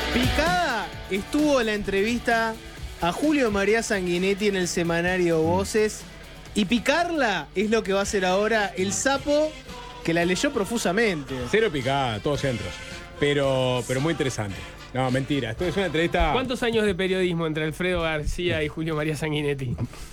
Picada estuvo en la entrevista a Julio María Sanguinetti en el semanario Voces. Y picarla es lo que va a hacer ahora el sapo, que la leyó profusamente. Cero picada, todos centros. Pero muy interesante. No, mentira. Esto es una entrevista. ¿Cuántos años de periodismo entre Alfredo García y Julio María Sanguinetti?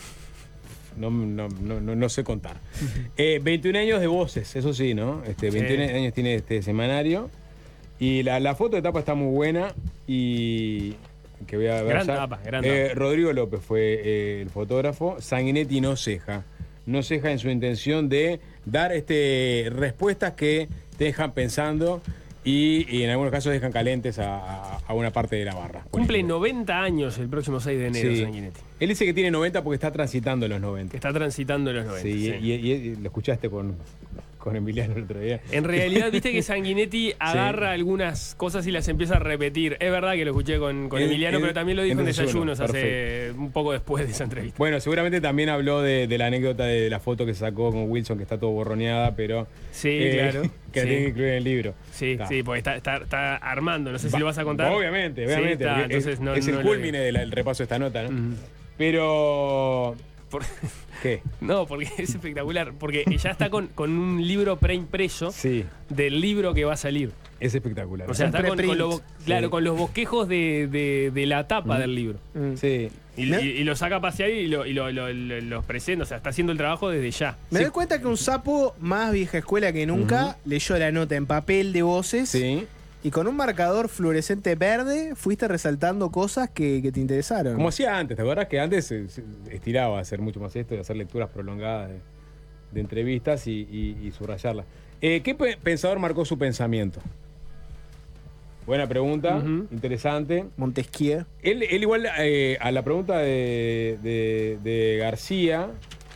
No sé contar. 21 años de Voces, eso sí, ¿no? 21 años tiene este semanario. Y la foto de tapa está muy buena. Y que voy a ver. Gran tapa. Rodrigo López fue el fotógrafo. Sanguinetti no ceja. No ceja en su intención de dar respuestas que te dejan pensando y en algunos casos dejan calientes a una parte de la barra. Cumple 90 años el próximo 6 de enero, sí. Sanguinetti. Él dice que tiene 90 porque está transitando los 90. Está transitando los 90. Sí, sí. Y lo escuchaste con Emiliano el otro día. En realidad, viste que Sanguinetti agarra algunas cosas y las empieza a repetir. Es verdad que lo escuché con Emiliano, pero también lo dijo en Desayunos hace un poco después de esa entrevista. Bueno, seguramente también habló de la anécdota de la foto que sacó con Wilson, que está todo borroneada, pero sí, claro. Que tiene que incluir en el libro. Sí, porque está armando. No sé si lo vas a contar. Obviamente. Sí, entonces es el culmine del repaso de esta nota, ¿no? Pero... ¿Qué? No, porque es espectacular. Porque ya está con un libro preimpreso del libro que va a salir. Es espectacular. O sea, está con los bosquejos de la tapa del libro. Sí. Y lo saca a pasear y los presenta. O sea, está haciendo el trabajo desde ya. Me doy cuenta que un sapo más vieja escuela que nunca leyó la nota en papel de Voces. Sí. Y con un marcador fluorescente verde fuiste resaltando cosas que te interesaron. Como hacía antes, ¿te acuerdas que antes se estiraba a hacer mucho más esto y hacer lecturas prolongadas de entrevistas y subrayarlas? ¿Qué pensador marcó su pensamiento? Buena pregunta, interesante. Montesquieu. Él igual a la pregunta de García,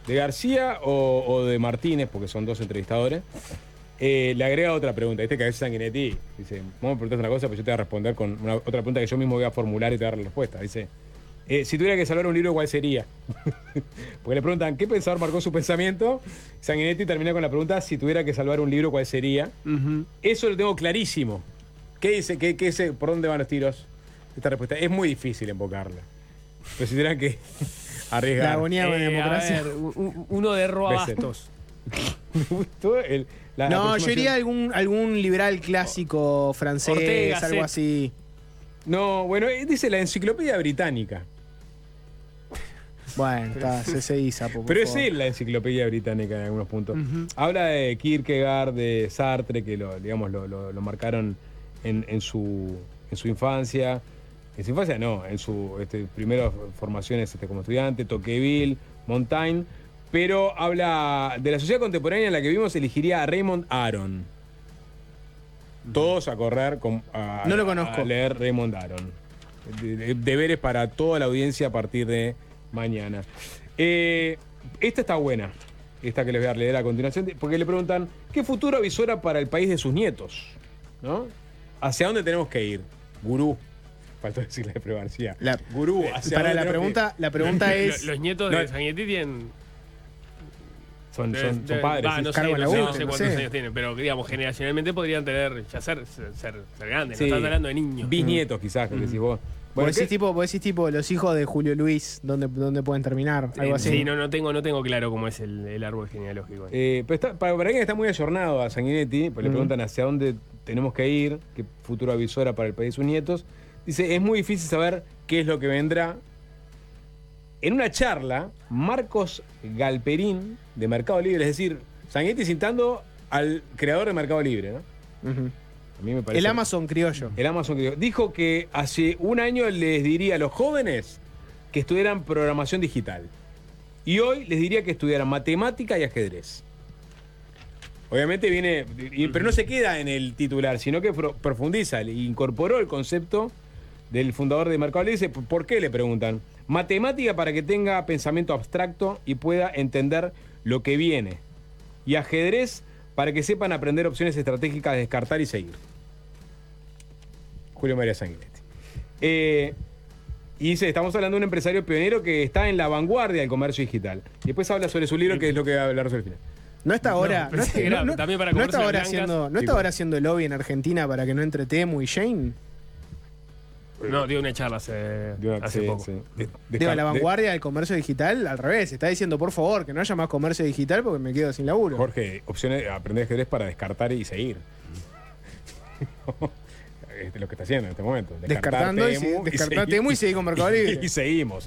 o de Martínez, porque son dos entrevistadores, le agrega otra pregunta. Que a veces Sanguinetti dice, vamos a preguntar una cosa, pero yo te voy a responder con otra pregunta que yo mismo voy a formular y te voy a dar la respuesta. Dice, si tuviera que salvar un libro, ¿cuál sería? Porque le preguntan, ¿qué pensador marcó su pensamiento? Sanguinetti termina con la pregunta, si tuviera que salvar un libro, ¿cuál sería? Eso lo tengo clarísimo. ¿Qué dice? ¿Por dónde van los tiros? Esta respuesta es muy difícil invocarla. Pero si tuvieran que arriesgar. La agonía de la democracia. A ver, uno de Roabastos. Me gustó yo iría algún liberal clásico francés, Ortega, algo así. No, bueno, dice la Enciclopedia Británica. Bueno, se iza, pero es él la Enciclopedia Británica en algunos puntos. Habla de Kierkegaard, de Sartre, que lo marcaron en su infancia. En su infancia no, en sus primeras formaciones como estudiante, Tocqueville, Montaigne. Pero habla de la sociedad contemporánea en la que vivimos, elegiría a Raymond Aron. Todos a correr no lo conozco. A leer Raymond Aron. Deberes para toda la audiencia a partir de mañana. Esta está buena, esta que les voy a leer a continuación, porque le preguntan, ¿qué futuro avisora para el país de sus nietos? ¿No? ¿Hacia dónde tenemos que ir? Gurú. Faltó decirle de García. Gurú. Para la pregunta es... Los nietos de Sanguinetti tienen... Son padres. No sé cuántos años tienen, pero digamos, generacionalmente podrían tener, ya ser grandes, no están hablando de niños. Bisnietos quizás, que decís vos. Vos decís tipo los hijos de Julio Luis, ¿dónde pueden terminar? Algo así. Sí, no tengo claro cómo es el árbol genealógico. Pero para alguien que está muy ayornado a Sanguinetti, pues le preguntan hacia dónde tenemos que ir, qué futuro avisora para el país de sus nietos. Dice, es muy difícil saber qué es lo que vendrá. En una charla, Marcos Galperín, de Mercado Libre, es decir, Sanguinetti citando al creador de Mercado Libre, ¿no? A mí me parece. El Amazon criollo. Dijo que hace un año les diría a los jóvenes que estudiaran programación digital. Y hoy les diría que estudiaran matemática y ajedrez. Obviamente viene, pero no se queda en el titular, sino que profundiza, incorporó el concepto del fundador de Mercado Libre. Dice, ¿por qué? Le preguntan. Matemática para que tenga pensamiento abstracto y pueda entender lo que viene. Y ajedrez para que sepan aprender opciones estratégicas, descartar y seguir. Julio María Sanguinetti. Y dice, estamos hablando de un empresario pionero que está en la vanguardia del comercio digital. Y después habla sobre su libro, que es lo que va a hablar sobre el final. No está ahora. No está ahora haciendo tipo, lobby en Argentina para que no entre Temu y Shane. No, dio una charla hace poco. Sí. Digo, la vanguardia del comercio digital, al revés, está diciendo, por favor, que no haya más comercio digital porque me quedo sin laburo. Jorge, opciones, aprender ajedrez para descartar y seguir. Lo que está haciendo en este momento. Descartar Temu y seguir con Mercado Libre. Y seguimos.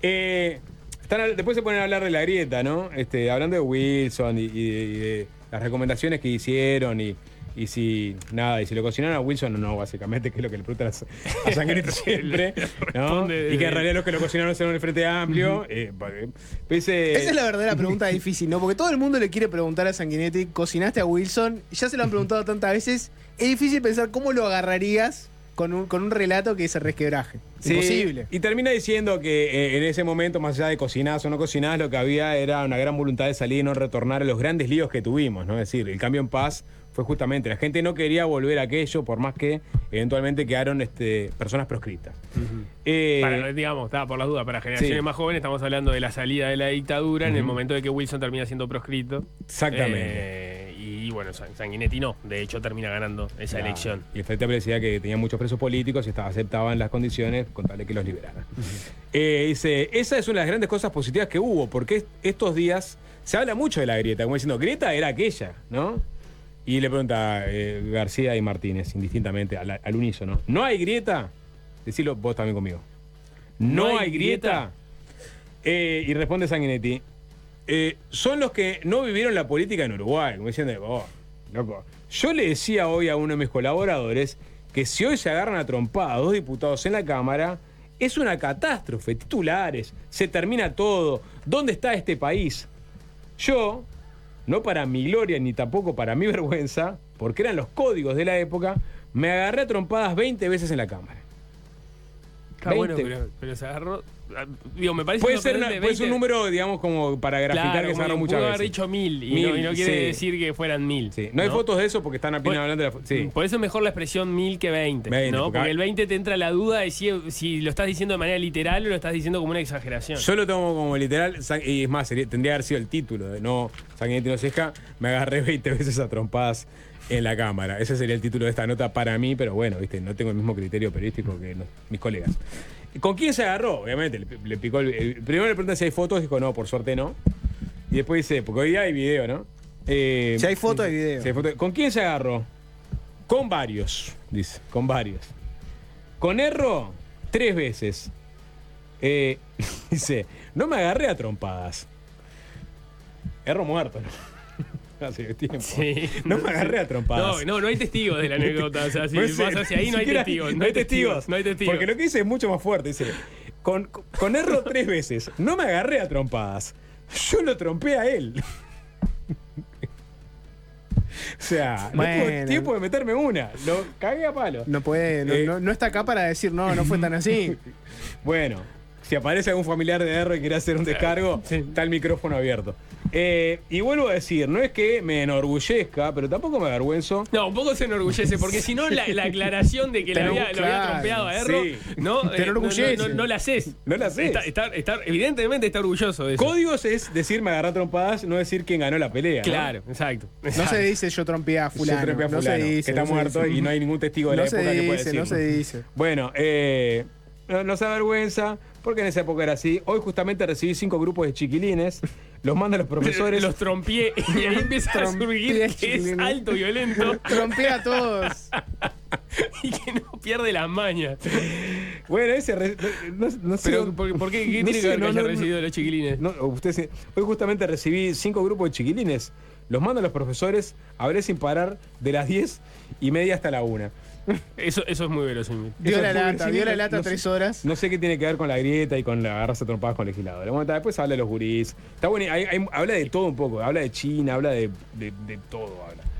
Después se ponen a hablar de la grieta, ¿no? Hablando de Wilson y de las recomendaciones que hicieron y si lo cocinaron a Wilson o no, básicamente, que es lo que le preguntan a Sanguinetti siempre, ¿no? Y que en realidad los que lo cocinaron son el Frente Amplio. Esa es la verdadera pregunta difícil, ¿no? Porque todo el mundo le quiere preguntar a Sanguinetti, ¿cocinaste a Wilson? Ya se lo han preguntado tantas veces. Es difícil pensar cómo lo agarrarías con un relato que se resquebraje. Sí, imposible. Y termina diciendo que en ese momento, más allá de cocinás o no cocinás, lo que había era una gran voluntad de salir y no retornar a los grandes líos que tuvimos, ¿no? Es decir, el cambio en paz fue justamente, la gente no quería volver a aquello, por más que eventualmente quedaron personas proscritas. Digamos, por las dudas, para generaciones más jóvenes estamos hablando de la salida de la dictadura en el momento de que Wilson termina siendo proscrito. Exactamente. Y bueno, Sanguinetti no, de hecho termina ganando esa elección. Y el Frente Amplio decía que tenía muchos presos políticos y aceptaban las condiciones con tal de que los liberaran. Dice, esa es una de las grandes cosas positivas que hubo, porque estos días se habla mucho de la grieta, como diciendo, Greta era aquella, ¿no? Y le pregunta García y Martínez, indistintamente, al unísono, ¿no hay grieta? Decilo vos también conmigo. ¿No hay grieta? Y responde Sanguinetti, son los que no vivieron la política en Uruguay, como diciendo, loco. Yo le decía hoy a uno de mis colaboradores que si hoy se agarran a trompadas 2 diputados en la Cámara, es una catástrofe, titulares, se termina todo. ¿Dónde está este país? Yo, no para mi gloria ni tampoco para mi vergüenza, porque eran los códigos de la época, me agarré a trompadas 20 veces en la Cámara. Bueno, pero se agarró. Digo, me parece puede ser un número, digamos, como para graficar, que se agarró muchas veces. Pudo haber dicho 1000 y no quiere decir que fueran 1000. Sí. No hay fotos de eso porque están apenas hablando de la. Sí. Por eso es mejor la expresión 1000 que 20, ¿no? Porque el 20 te entra la duda de si lo estás diciendo de manera literal o lo estás diciendo como una exageración. Yo lo tomo como literal, y es más, tendría que haber sido el título de no Sanguinetti no Ceja, me agarré 20 veces a trompadas en la Cámara. Ese sería el título de esta nota para mí, pero bueno, viste, no tengo el mismo criterio periodístico que mis colegas. ¿Con quién se agarró? Obviamente, le picó primero le preguntan si hay fotos, dijo no, por suerte no. Y después dice, porque hoy día hay video, ¿no? Si hay fotos, hay video. Si hay foto. ¿Con quién se agarró? Con varios, dice, con varios. Con Erro, 3 veces. Dice, no me agarré a trompadas. Erro muerto, ¿no? Hace tiempo. Sí, no me agarré a trompadas. No hay testigos de la anécdota. O sea, si vas hacia ahí, no hay testigos. No hay testigos. No hay testigos. Porque lo que dice es mucho más fuerte. Dice, con Erro 3 veces. No me agarré a trompadas. Yo lo trompé a él. O sea, no tuve tiempo de meterme una. Lo cagué a palo. No puede, no está acá para decir no fue tan así. Bueno, si aparece algún familiar de Erro y quiere hacer un descargo, está el micrófono abierto. Y vuelvo a decir, no es que me enorgullezca, pero tampoco me avergüenzo. No, un poco se enorgullece, porque si no, la aclaración de que lo había trompeado a Erro, ¿no? Te enorgullece. No la haces. No la haces. Evidentemente está orgulloso de eso. Códigos es decir me agarré a trompadas, no decir quién ganó la pelea. Claro, ¿no? exacto. No se dice yo trompeé a fulano. No se dice, que está muerto y no hay ningún testigo de la época que pueda decirlo. No se dice. Bueno, no se avergüenza, porque en esa época era así. Hoy justamente recibí 5 grupos de chiquilines. Los mandan los profesores. Los trompié y ahí empieza a surgir que es alto, violento. Trompié a todos. Y que no pierde las mañas. Bueno, ese. No sé. Pero, ¿por qué? ¿Qué tiene que ver que haya recibido los chiquilines? Hoy justamente recibí 5 grupos de chiquilines. Los mandan los profesores. Hablé sin parar de las 10:30 hasta la 1. Eso es muy verosímil. Dio la lata 3 horas. No sé qué tiene que ver con la grieta y con la agarrarse a trompadas con legisladores. Bueno, después habla de los gurís. Está bueno, habla de todo un poco. Habla de China, habla de todo.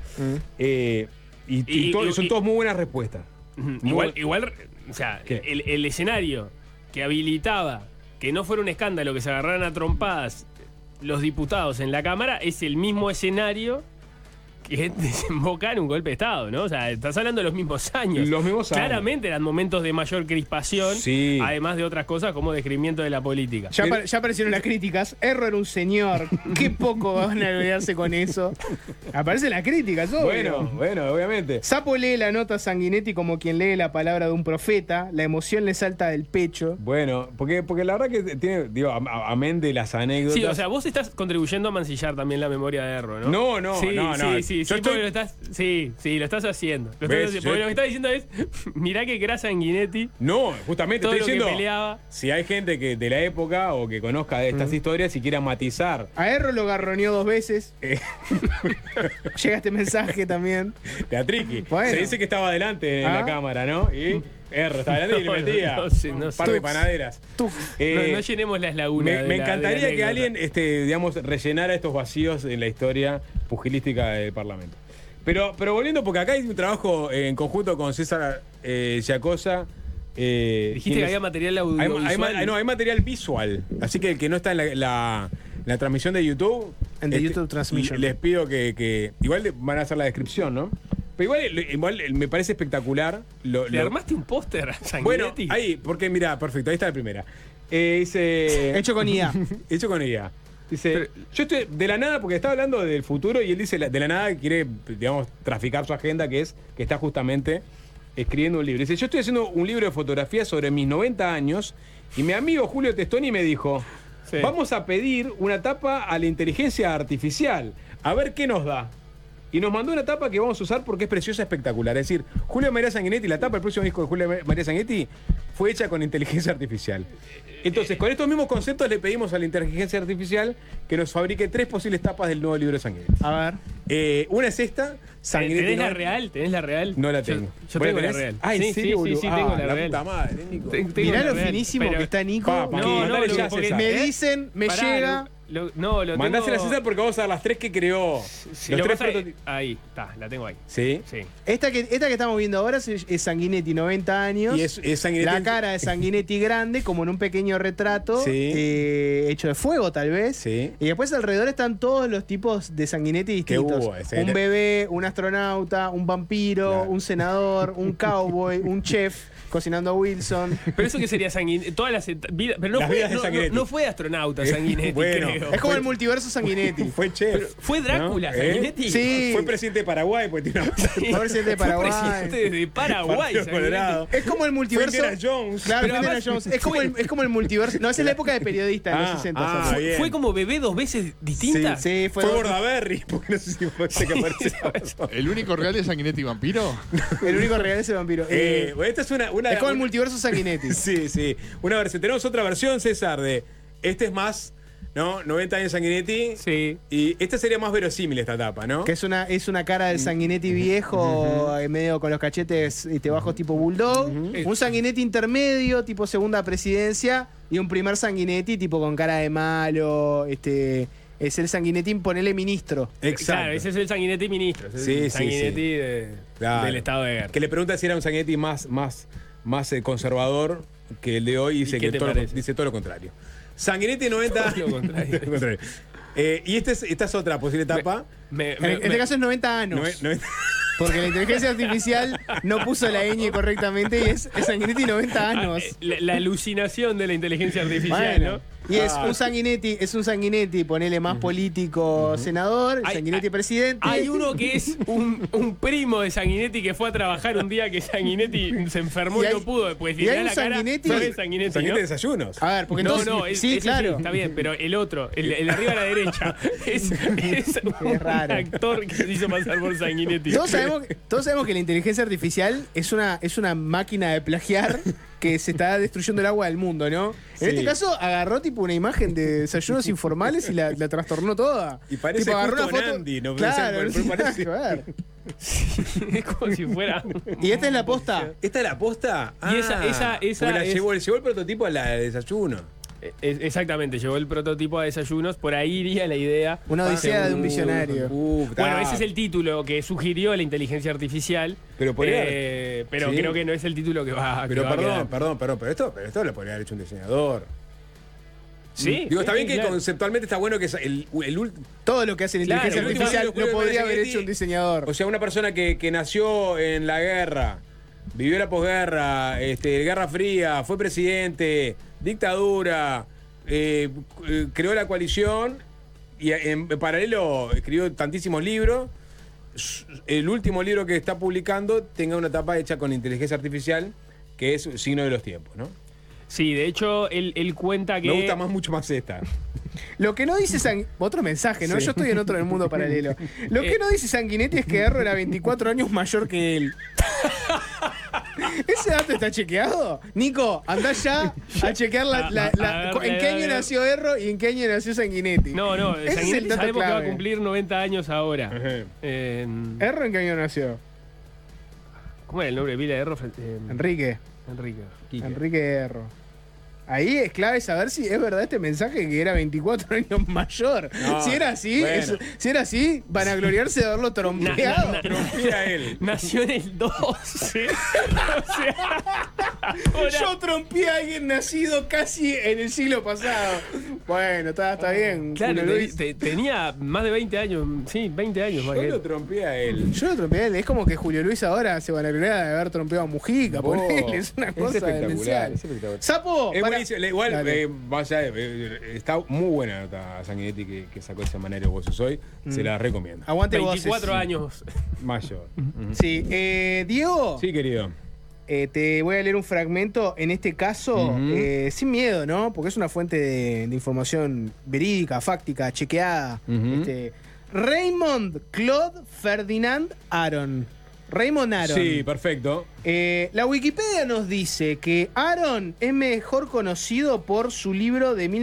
Son todas muy buenas respuestas. Igual, o sea, el escenario que habilitaba que no fuera un escándalo que se agarraran a trompadas los diputados en la Cámara es el mismo escenario que desemboca en un golpe de Estado, ¿no? O sea, estás hablando de los mismos años. Los mismos años. Claramente eran momentos de mayor crispación, Sí. además de otras cosas como descrimiento de la política. Ya aparecieron las críticas. Erro era un señor. Qué poco van a olvidarse con eso. Aparecen las críticas, obvio. Bueno, obviamente. Sapo lee la nota a Sanguinetti como quien lee la palabra de un profeta. La emoción le salta del pecho. Bueno, porque la verdad que tiene, digo, amén de las anécdotas. Sí, o sea, vos estás contribuyendo a mancillar también la memoria de Erro, ¿no? No, Sí, no. Sí, Yo porque lo estás haciendo. Lo ¿Ves? estás haciendo. Porque lo que estás diciendo es, mirá que era Sanguinetti. No, justamente Todo estoy lo que diciendo. peleaba. Si hay gente que de la época o que conozca de estas historias y quiera matizar. A Erro lo garroneó 2 veces. Llega este mensaje también. De Atriqui. Bueno. Se dice que estaba adelante en la cámara, ¿no? Y Erro estaba adelante y le metía un par de panaderas. No llenemos las lagunas. Me encantaría de que la alguien, digamos, rellenara estos vacíos en la historia pugilística del Parlamento. Pero volviendo, porque acá hay un trabajo en conjunto con César Giacosa. Dijiste que había material audiovisual. Hay material visual. Así que el que no está en la transmisión de YouTube. En the YouTube transmission. Les pido que igual van a hacer la descripción, ¿no? Pero igual me parece espectacular. ¿Le armaste un póster a Sanguinetti? Bueno, ahí, porque mira, perfecto, ahí está la primera. Dice. Hecho con IA. Hecho con IA. Dice, yo estoy de la nada, porque estaba hablando del futuro y él dice de la nada quiere, digamos, traficar su agenda, que está justamente escribiendo un libro. Dice, yo estoy haciendo un libro de fotografía sobre mis 90 años y mi amigo Julio Testoni me dijo, vamos a pedir una tapa a la inteligencia artificial, a ver qué nos da. Y nos mandó una tapa que vamos a usar porque es preciosa, espectacular. Es decir, Julio María Sanguinetti, la tapa del próximo disco de Julio María Sanguinetti fue hecha con inteligencia artificial. Entonces, con estos mismos conceptos le pedimos a la inteligencia artificial que nos fabrique 3 posibles tapas del nuevo libro de Sanguinetti. A ver. Una es esta, Sanguinetti. ¿Tenés la real? ¿Tenés la real? No la tengo. Yo tengo la real. Ah, ¿en serio? Sí, tengo la real. Puta madre, Nico. Mirá lo finísimo que está Nico. Me dicen, me llega. Mandásela a César porque vamos a ver las 3 que creó. Ahí, está, la tengo ahí. ¿Sí? Sí. Esta que estamos viendo ahora es Sanguinetti, 90 años. Y es Sanguinetti. La cara de Sanguinetti grande, como en un pequeño retrato, hecho de fuego tal vez. Sí. Y después alrededor están todos los tipos de Sanguinetti distintos. Un bebé, un astronauta, un vampiro, un senador, un cowboy, un chef cocinando a Wilson. Pero eso que sería Sanguinetti, todas las vidas, pero no fue astronauta Sanguinetti, creo. Es como el multiverso Sanguinetti. Fue chef. Pero ¿fue Drácula Sanguinetti? Sí. Fue presidente de Paraguay, porque tiene Fue presidente de Paraguay. Fue presidente de Paraguay, Sanguinetti. Es como el multiverso. Fue Indiana Jones. Claro, fue Indiana Jones. Es como el multiverso. No, esa es la época de periodista en los 60. Bien. ¿Fue como bebé 2 veces distinta? Sí, fue Bordaberry, porque no sé si fue ese que apareció. ¿El único real de Sanguinetti vampiro? El único real es el vampiro. Esta es es como el multiverso Sanguinetti. Sí. Una versión. Tenemos otra versión, César, de. Este es más, ¿no? 90 años Sanguinetti. Sí. Y esta sería más verosímil, esta tapa, ¿no? Que es una cara del Sanguinetti viejo, medio con los cachetes bajos tipo bulldog. Un Sanguinetti intermedio, tipo segunda presidencia. Y un primer Sanguinetti, tipo con cara de malo. Es el Sanguinetti, ponele ministro. Exacto. Claro, ese es el Sanguinetti ministro. Sí. Sanguinetti del estado de guerra. Que le pregunta si era un Sanguinetti más conservador que el de hoy, y dice dice todo lo contrario. Sanguinetti 90. Todo lo contrario. Y esta es otra posible etapa. En este caso es 90 años. Porque la inteligencia artificial no puso la ñ correctamente y es Sanguinetti 90 años. La alucinación de la inteligencia artificial, bueno. ¿no? Y es un Sanguinetti, ponele más político, senador, Sanguinetti presidente. Hay uno que es un primo de Sanguinetti que fue a trabajar un día que Sanguinetti se enfermó y no pudo. Pues y hay un Sanguinetti. Sanguinetti Desayunos. A ver, porque entonces. Sí, claro. Sí, está bien, pero el otro, el de arriba a la derecha, es un actor que se hizo pasar por Sanguinetti. Todos sabemos que la inteligencia artificial es una máquina de plagiar que se está destruyendo el agua del mundo, ¿no? En este caso agarró tipo una imagen de desayunos informales y la trastornó toda. Y parece tipo, justo Nandi, ¿no? Claro, Parece. Es como si fuera. Y esta es la posta. ¿Esta es la posta? Y esa llevó el prototipo a la de desayuno. Exactamente, llevó el prototipo a desayunos, por ahí iría la idea. Una odisea de un visionario. Bueno, ese es el título que sugirió la inteligencia artificial. Pero creo que no es el título que va a Perdón, pero esto lo podría haber hecho un diseñador. Sí. Digo, está bien que claro. conceptualmente está bueno que es Todo lo que hace la inteligencia el último artificial libro lo podría de haber Sanguinetti, hecho un diseñador. O sea, una persona que nació en la guerra, vivió la posguerra, Guerra Fría, fue presidente, dictadura, creó la coalición y en paralelo escribió tantísimos libros. El último libro que está publicando tenga una tapa hecha con inteligencia artificial, que es signo de los tiempos, ¿no? Sí, de hecho, él cuenta que... Me gusta mucho más esta. Lo que no dice otro mensaje, ¿no? Sí. Yo estoy en otro del mundo paralelo. Lo que no dice Sanguinetti es que Erro era 24 años mayor que él. ¿Ese dato está chequeado? Nico, andá ya a chequear en qué año nació Erro y en qué año nació Sanguinetti. No, Ese es el Sanguinetti dato sabemos que va a clave. cumplir 90 años ahora. Ajá. ¿Erro en qué año nació? ¿Cómo era el nombre de Vila de Erro? Enrique. Quique. Enrique Erro. Ahí es clave saber si es verdad este mensaje que era 24 años mayor. No, si era así, bueno. si era así, van a gloriarse de haberlo trompeado. Mira él. Nació en el 12. O sea, ahora- Yo trompeé a alguien nacido casi en el siglo pasado. Bueno, está bien. Claro, Julio Luis. tenía más de 20 años. Sí, 20 años más Yo que lo él. trompeé a él. Yo lo trompeé a él. Es como que Julio Luis ahora se van a gloriar de haber trompeado a Mujica. Vos, Ponele, es una cosa espectacular, demencial. es espectacular. Sapo, Es para- buenísimo. Igual, Dale. está muy buena la nota Sanguinetti que sacó ese semanario Voces hoy. Se la recomiendo. aguante 24 voces. años. Mayor. Ujú. Sí, Diego, Sí, querido. te voy a leer un fragmento, en este caso, Ujú. sin miedo, ¿no? Porque es una fuente de información verídica, fáctica, chequeada. Ujú. Raymond Claude Ferdinand Aron. Raymond Aron. Sí, perfecto. La Wikipedia nos dice que Aron es mejor conocido por su libro de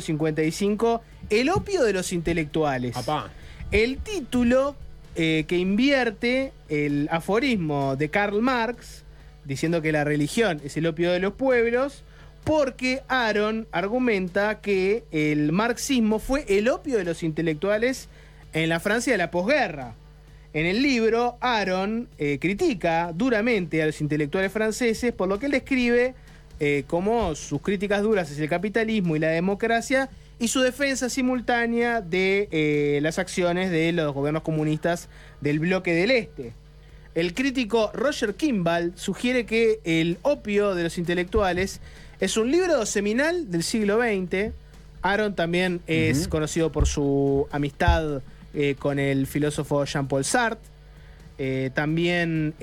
1955, El opio de los intelectuales. Apá. El título que invierte el aforismo de Karl Marx, diciendo que la religión es el opio de los pueblos, porque Aron argumenta que el marxismo fue el opio de los intelectuales en la Francia de la posguerra. En el libro, Aron critica duramente a los intelectuales franceses, por lo que él describe como sus críticas duras hacia el capitalismo y la democracia y su defensa simultánea de las acciones de los gobiernos comunistas del bloque del Este. El crítico Roger Kimball sugiere que El opio de los intelectuales es un libro seminal del siglo XX. Aron también es conocido por su amistad con el filósofo Jean-Paul Sartre. También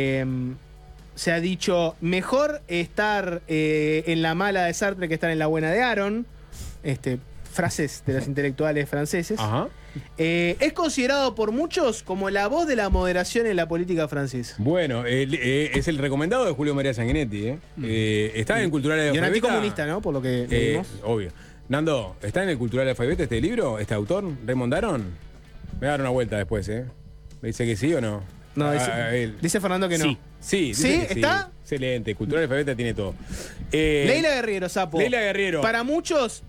se ha dicho mejor estar en la mala de Sartre que estar en la buena de Aron. Frases de los intelectuales franceses. Ajá. Es considerado por muchos como la voz de la moderación en la política francesa. Bueno, es el recomendado de Julio María Sanguinetti. Está en Cultural de Y un Alfabeta. anticomunista, ¿no? Por lo que leímos. Obvio. Nando, ¿está en el Cultural de Alfabeta este libro, este autor, Raymond Aron? Me voy a dar una vuelta después, ¿eh? ¿Me dice que sí o no? No, él. dice Fernando que no. Sí. Sí, dice ¿Sí? que ¿Está? Excelente. Cultural de Alfabeta tiene todo. Leila Guerriero, Sapo. Leila Guerriero. Para muchos,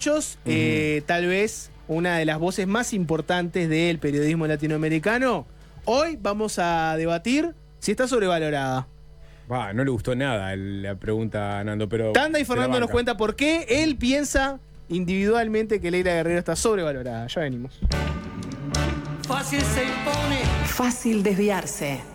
tal vez una de las voces más importantes del periodismo latinoamericano. Hoy vamos a debatir si está sobrevalorada. No le gustó nada la pregunta a Nando, pero. Tanda y se la Fernando nos banca. cuenta por qué él piensa individualmente que Leila Guerriero está sobrevalorada. Ya venimos. Fácil se impone. Fácil desviarse.